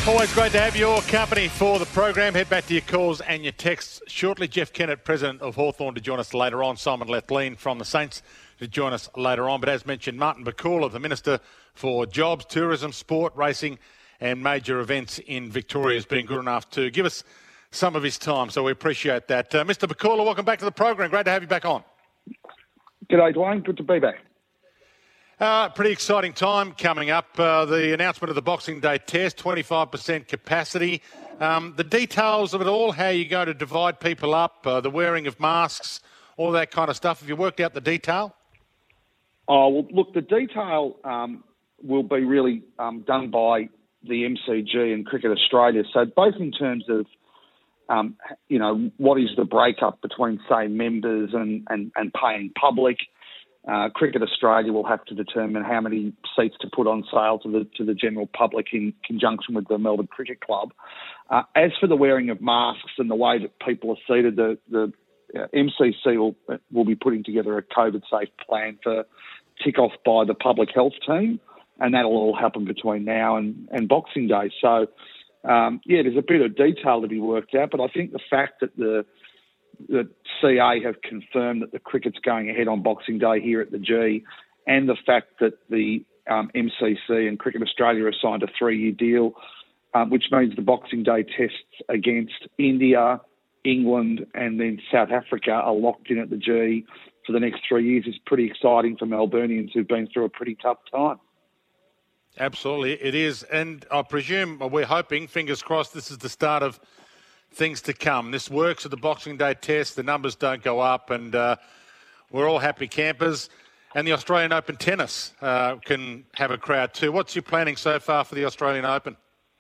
Always great to have your company for the program. Head back to your calls and your texts shortly. Jeff Kennett, President of Hawthorn, to join us later on. Simon Lethlean from the Saints to join us later on. But as mentioned, Martin Bakula, the Minister for Jobs, Tourism, Sport, Racing and Major Events in Victoria, has been good enough to give us some of his time. So we appreciate that. Mr. Bakula, welcome back to the program. Great to have you back on. G'day, Dwayne. Good to be back. Pretty exciting time coming up. The announcement of the Boxing Day test, 25% capacity. The details of it all, how you're going to divide people up, the wearing of masks, all that kind of stuff. Have you worked out the detail? Oh, well, look, the detail will be really done by the MCG and Cricket Australia. So both in terms of, what is the breakup between, say, members and paying public. Cricket Australia will have to determine how many seats to put on sale to the general public in conjunction with the Melbourne Cricket Club. As for the wearing of masks and the way that people are seated, the MCC will be putting together a COVID-safe plan for tick-off by the public health team, and that'll all happen between now and Boxing Day. So, there's a bit of detail to be worked out, but I think the fact that the CA have confirmed that the cricket's going ahead on Boxing Day here at the G, and the fact that the MCC and Cricket Australia have signed a 3-year deal, which means the Boxing Day tests against India, England and then South Africa are locked in at the G for the next 3 years, is pretty exciting for Melburnians who've been through a pretty tough time. Absolutely, it is. And I presume, we're hoping, fingers crossed, this is the start of things to come. This works at the Boxing Day test. The numbers don't go up, and we're all happy campers. And the Australian Open tennis can have a crowd too. What's your planning so far for the Australian Open?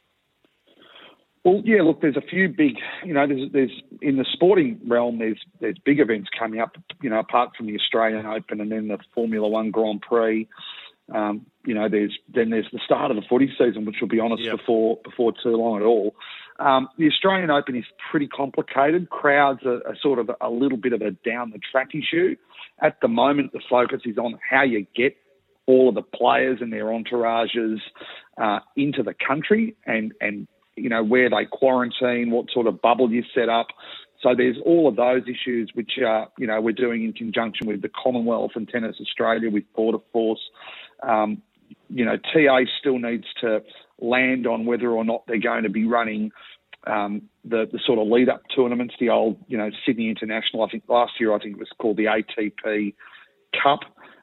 Well, yeah, look, there's a few big, there's in the sporting realm, there's big events coming up, apart from the Australian Open and then the Formula One Grand Prix. There's the start of the footy season, which will be honest before too long at all. The Australian Open is pretty complicated. Crowds are sort of a little bit of a down the track issue. At the moment, the focus is on how you get all of the players and their entourages into the country and where they quarantine, what sort of bubble you set up. So there's all of those issues which we're doing in conjunction with the Commonwealth and Tennis Australia with Border Force. TA still needs to land on whether or not they're going to be running the sort of lead-up tournaments, the old, Sydney International. I think last year it was called the ATP Cup.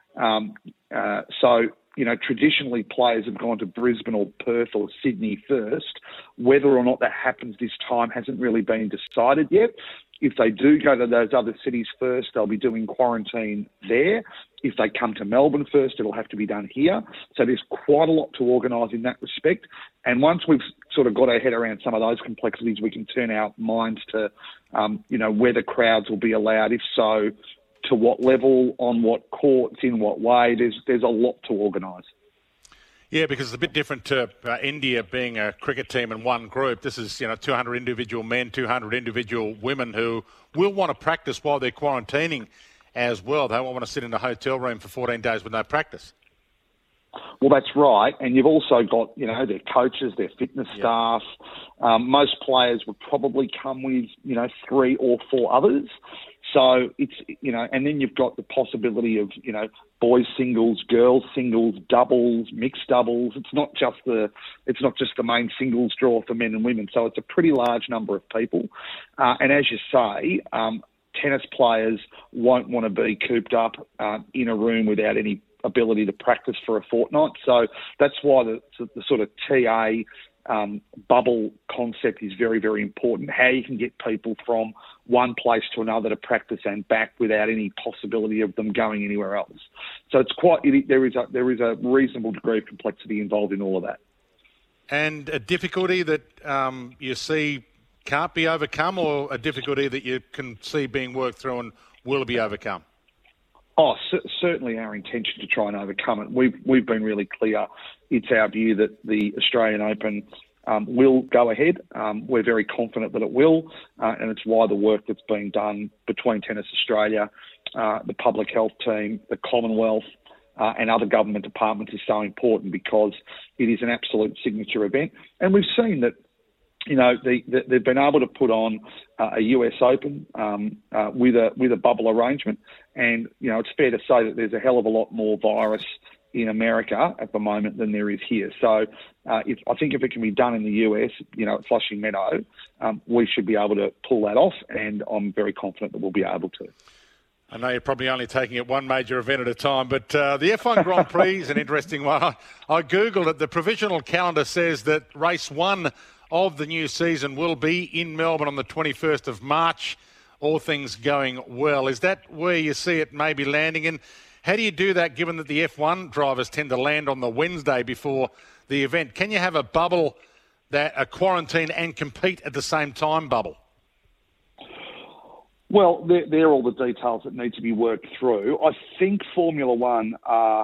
Traditionally players have gone to Brisbane or Perth or Sydney first. Whether or not that happens this time hasn't really been decided yet. If they do go to those other cities first, they'll be doing quarantine there. If they come to Melbourne first, it'll have to be done here. So there's quite a lot to organise in that respect. And once we've sort of got our head around some of those complexities, we can turn our minds to, whether crowds will be allowed. If so, to what level, on what courts, in what way. There's a lot to organise. Yeah, because it's a bit different to India being a cricket team in one group. This is, 200 individual men, 200 individual women who will want to practice while they're quarantining as well. They won't want to sit in a hotel room for 14 days with no practice. Well, that's right. And you've also got, their coaches, their fitness staff. Most players would probably come with, 3 or 4 others. So it's, and then you've got the possibility of, boys singles, girls singles, doubles, mixed doubles. It's not just the main singles draw for men and women. So it's a pretty large number of people. And as you say, tennis players won't want to be cooped up in a room without any ability to practice for a fortnight. So that's why the sort of TA bubble concept is very, very important. How you can get people from one place to another to practice and back without any possibility of them going anywhere else. So it's there is a reasonable degree of complexity involved in all of that. And a difficulty that you see can't be overcome, or a difficulty that you can see being worked through and will be overcome? Oh, certainly our intention to try and overcome it. We've been really clear. It's our view that the Australian Open will go ahead. We're very confident that it will, and it's why the work that's being done between Tennis Australia, the public health team, the Commonwealth, and other government departments is so important because it is an absolute signature event. And we've seen that, they've been able to put on a US Open with a bubble arrangement. And, it's fair to say that there's a hell of a lot more virus in America at the moment than there is here. So I think if it can be done in the US, at Flushing Meadow, we should be able to pull that off, and I'm very confident that we'll be able to. I know you're probably only taking it one major event at a time, but the F1 Grand Prix is an interesting one. I Googled it. The provisional calendar says that race 1 of the new season will be in Melbourne on the 21st of March, all things going well. Is that where you see it maybe landing? And how do you do that given that the F1 drivers tend to land on the Wednesday before the event? Can you have a bubble, a quarantine and compete at the same time bubble? Well, they're all the details that need to be worked through. I think Formula One are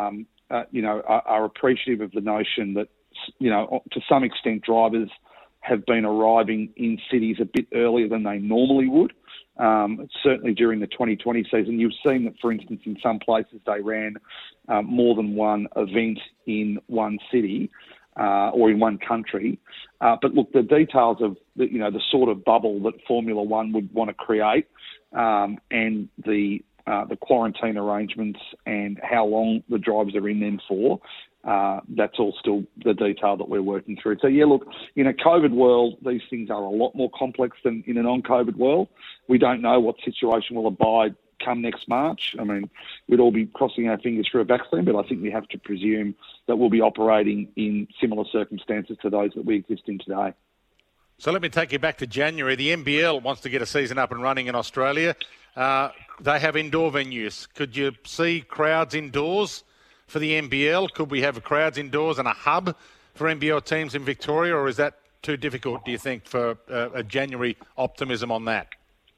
appreciative of the notion that, to some extent, drivers have been arriving in cities a bit earlier than they normally would. Certainly during the 2020 season, you've seen that, for instance, in some places they ran more than one event in one city or in one country. But look, the details of the sort of bubble that Formula One would want to create, and the quarantine arrangements and how long the drivers are in them for, that's all still the detail that we're working through. So, yeah, look, in a COVID world, these things are a lot more complex than in a non-COVID world. We don't know what situation will abide come next March. I mean, we'd all be crossing our fingers for a vaccine, but I think we have to presume that we'll be operating in similar circumstances to those that we exist in today. So let me take you back to January. The NBL wants to get a season up and running in Australia. They have indoor venues. Could you see crowds indoors for the NBL? Could we have crowds indoors and a hub for NBL teams in Victoria, or is that too difficult, do you think, for a January optimism on that?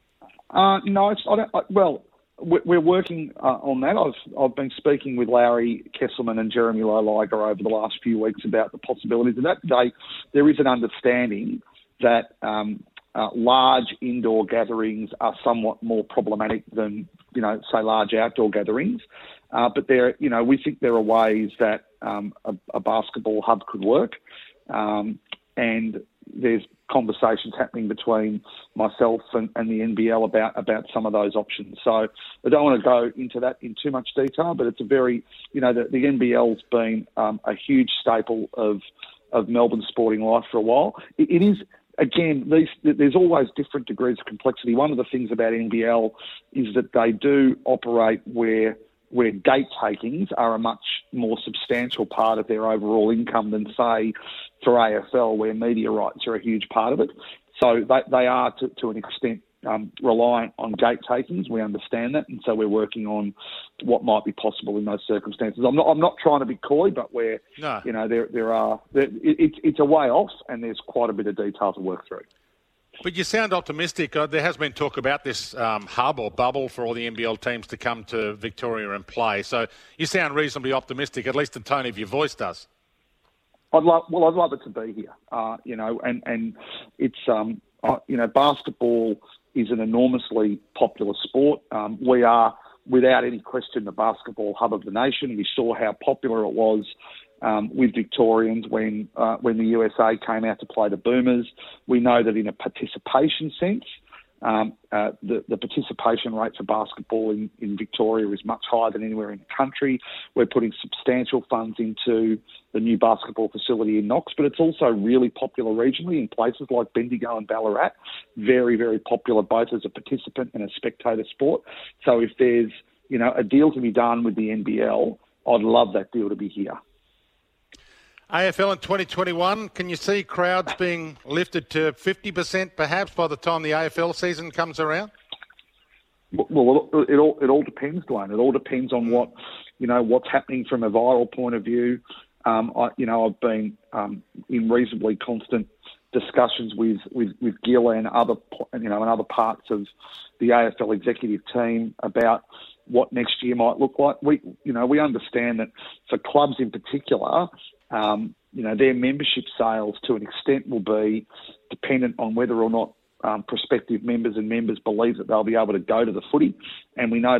No, we're working on that. I've been speaking with Larry Kesselman and Jeremy Loliger over the last few weeks about the possibilities of that. There is an understanding that large indoor gatherings are somewhat more problematic than, say, large outdoor gatherings. But we think there are ways that a basketball hub could work, and there's conversations happening between myself and the NBL about some of those options. So I don't want to go into that in too much detail, but it's a very, the NBL's been a huge staple of Melbourne sporting life for a while. It is, again, there's always different degrees of complexity. One of the things about NBL is that they do operate where gate takings are a much more substantial part of their overall income than, say, for AFL, where media rights are a huge part of it. So they are, to an extent, reliant on gate takings. We understand that, and so we're working on what might be possible in those circumstances. I'm not trying to be coy, but it's a way off, and there's quite a bit of detail to work through. But you sound optimistic. There has been talk about this hub or bubble for all the NBL teams to come to Victoria and play. So you sound reasonably optimistic, at least the tone of your voice does. I'd love it to be here, and it's, basketball is an enormously popular sport. We are, without any question, the basketball hub of the nation. We saw how popular it was with Victorians when the USA came out to play the Boomers. We know that in a participation sense, the participation rate for basketball in Victoria is much higher than anywhere in the country. We're putting substantial funds into the new basketball facility in Knox, but it's also really popular regionally in places like Bendigo and Ballarat. Very, very popular both as a participant and a spectator sport. So if there's, a deal to be done with the NBL, I'd love that deal to be here. AFL in 2021, can you see crowds being lifted to 50% perhaps by the time the AFL season comes around? Well, it all depends, Dwayne. It all depends on what's happening from a viral point of view. I've been in reasonably constant discussions with Gil and other parts of the AFL executive team about what next year might look like. We understand that for clubs in particular, their membership sales to an extent will be dependent on whether or not prospective members believe that they'll be able to go to the footy. And we know that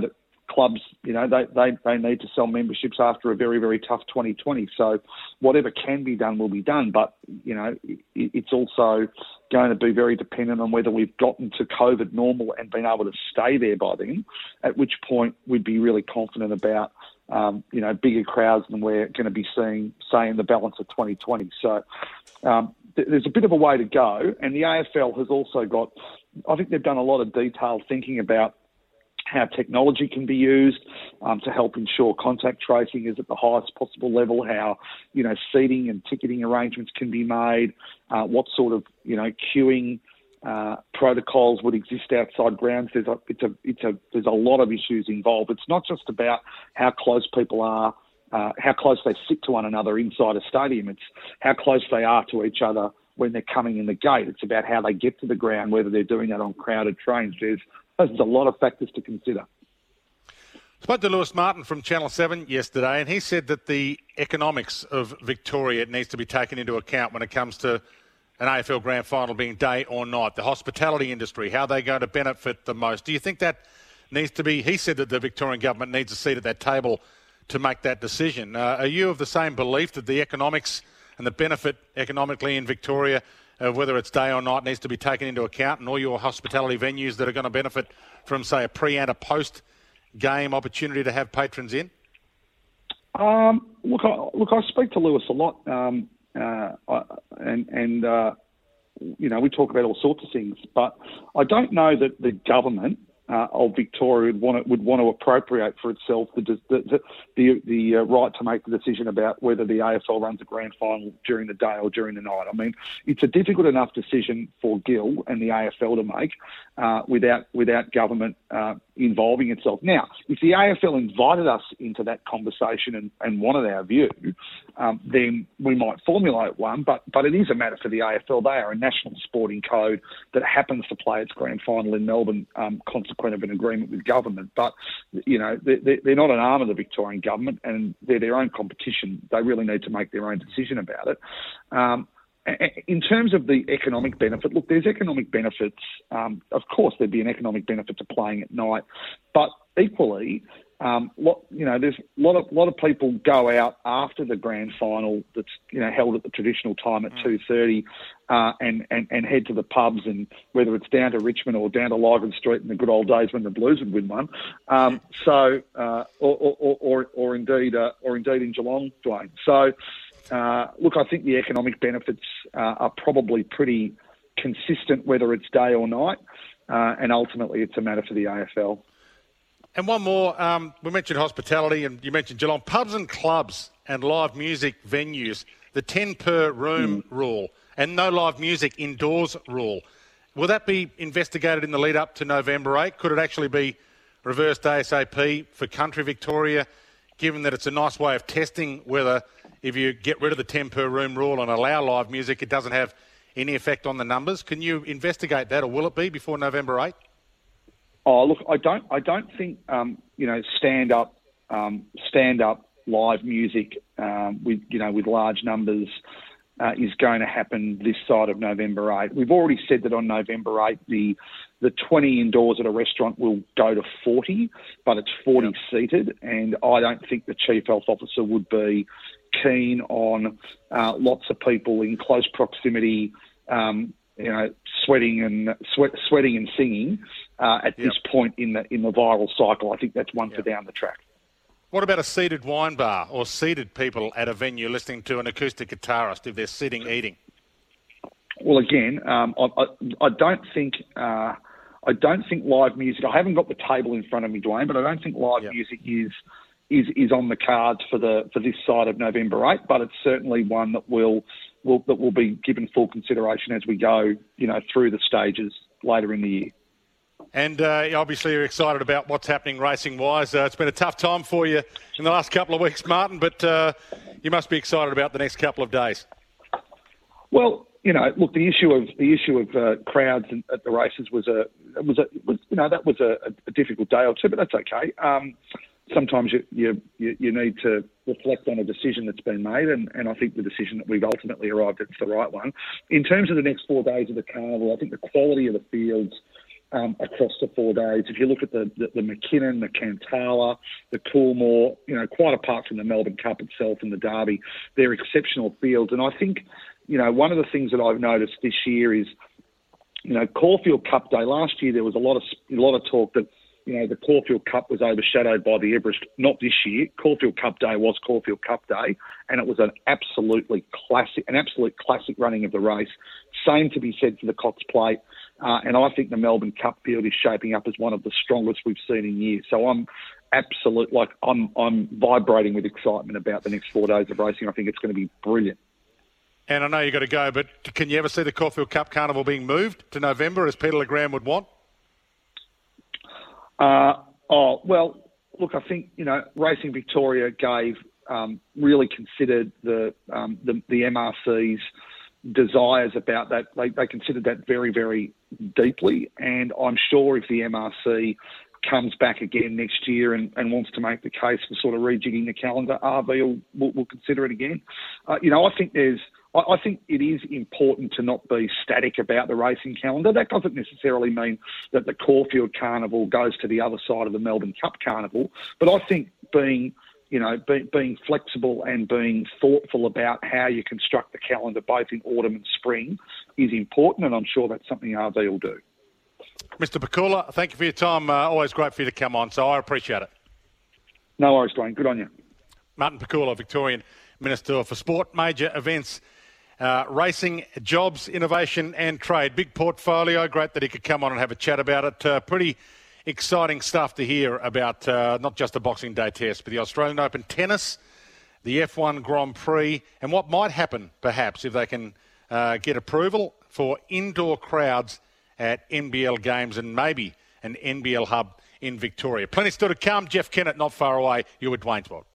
clubs, they need to sell memberships after a very, very tough 2020. So whatever can be done will be done. But, it's also going to be very dependent on whether we've gotten to COVID normal and been able to stay there by then, at which point we'd be really confident about, bigger crowds than we're going to be seeing, say, in the balance of 2020. So there's a bit of a way to go. And the AFL has also got, I think they've done a lot of detailed thinking about how technology can be used to help ensure contact tracing is at the highest possible level, how, seating and ticketing arrangements can be made, what sort of, queuing protocols would exist outside grounds. There's a lot of issues involved. It's not just about how close people are, how close they sit to one another inside a stadium. It's how close they are to each other when they're coming in the gate. It's about how they get to the ground, whether they're doing that on crowded trains. There's a lot of factors to consider. Spoke to Lewis Martin from Channel 7 yesterday, and he said that the economics of Victoria needs to be taken into account when it comes to an AFL Grand Final being day or night. The hospitality industry, how they're going to benefit the most. Do you think that needs to be... He said that the Victorian government needs a seat at that table to make that decision. Are you of the same belief that the economics and the benefit economically in Victoria, whether it's day or night, needs to be taken into account, and all your hospitality venues that are going to benefit from, say, a pre- and a post-game opportunity to have patrons in? Look, I speak to Lewis a lot, we talk about all sorts of things, but I don't know that the government of Victoria would want to appropriate for itself the right to make the decision about whether the AFL runs a grand final during the day or during the night. I mean, it's a difficult enough decision for Gil and the AFL to make without government involving itself. Now, if the AFL invited us into that conversation and wanted our view, then we might formulate one, but it is a matter for the AFL. They are a national sporting code that happens to play its grand final in Melbourne, consequent of an agreement with government. But, they're not an arm of the Victorian government, and they're their own competition. They really need to make their own decision about it. In terms of the economic benefit, look, there's economic benefits. Of course, there'd be an economic benefit to playing at night, but equally, there's a lot of people go out after the grand final that's held at the traditional time at 2:30, and head to the pubs, and whether it's down to Richmond or down to Lygon Street in the good old days when the Blues would win one, or indeed in Geelong, Dwayne. So. Look, I think the economic benefits are probably pretty consistent, whether it's day or night, and ultimately it's a matter for the AFL. And one more, we mentioned hospitality and you mentioned Geelong. Pubs and clubs and live music venues, the 10 per room rule and no live music indoors rule. Will that be investigated in the lead up to November 8? Could it actually be reversed ASAP for country Victoria, given that it's a nice way of testing whether if you get rid of the 10 per room rule and allow live music, it doesn't have any effect on the numbers? Can you investigate that, or will it be before November 8? Oh, look, I don't think stand up live music with large numbers is going to happen this side of November 8. We've already said that on November 8 the 20 indoors at a restaurant will go to 40, but it's 40 seated, and I don't think the Chief Health Officer would be keen on lots of people in close proximity, sweating and singing at this point in the viral cycle. I think that's one for down the track. What about a seated wine bar or seated people at a venue listening to an acoustic guitarist if they're sitting eating? Well, again, I don't think live music. I haven't got the table in front of me, Dwayne, but I don't think live music is on the cards for this side of November 8. But it's certainly one that will be given full consideration as we go, through the stages later in the year. And obviously you're excited about what's happening racing-wise. It's been a tough time for you in the last couple of weeks, Martin, but you must be excited about the next couple of days. Well, look, the issue of crowds at the races was a difficult day or two, but that's okay. Sometimes you need to reflect on a decision that's been made, and I think the decision that we've ultimately arrived at is the right one. In terms of the next 4 days of the carnival, I think the quality of the fields across the 4 days. If you look at the McKinnon, the Cantala, the Coolmore, quite apart from the Melbourne Cup itself and the Derby, they're exceptional fields. And I think, one of the things that I've noticed this year is, Caulfield Cup Day. Last year there was a lot of talk that, the Caulfield Cup was overshadowed by the Everest. Not this year. Caulfield Cup Day was Caulfield Cup Day, and it was an absolute classic running of the race. Same to be said for the Cox Plate, and I think the Melbourne Cup field is shaping up as one of the strongest we've seen in years. So I'm vibrating with excitement about the next 4 days of racing. I think it's going to be brilliant. And I know you've got to go, but can you ever see the Caulfield Cup Carnival being moved to November, as Peter LeGrand would want? Well, look, I think, Racing Victoria really considered the MRC's desires about that. They considered that very, very deeply. And I'm sure if the MRC comes back again next year and wants to make the case for sort of rejigging the calendar, RV will consider it again. I think it is important to not be static about the racing calendar. That doesn't necessarily mean that the Caulfield Carnival goes to the other side of the Melbourne Cup Carnival, but I think being flexible and being thoughtful about how you construct the calendar both in autumn and spring is important, and I'm sure that's something RV will do. Mr. Pakula, thank you for your time. Always great for you to come on, so I appreciate it. No worries, Dwayne. Good on you. Martin Pakula, Victorian Minister for Sport, Major Events, Racing, Jobs, Innovation and Trade. Big portfolio. Great that he could come on and have a chat about it. Pretty exciting stuff to hear about, not just the Boxing Day test, but the Australian Open tennis, the F1 Grand Prix, and what might happen, perhaps, if they can get approval for indoor crowds at NBL games and maybe an NBL hub in Victoria. Plenty still to come. Jeff Kennett, not far away. You're with Dwayne's World.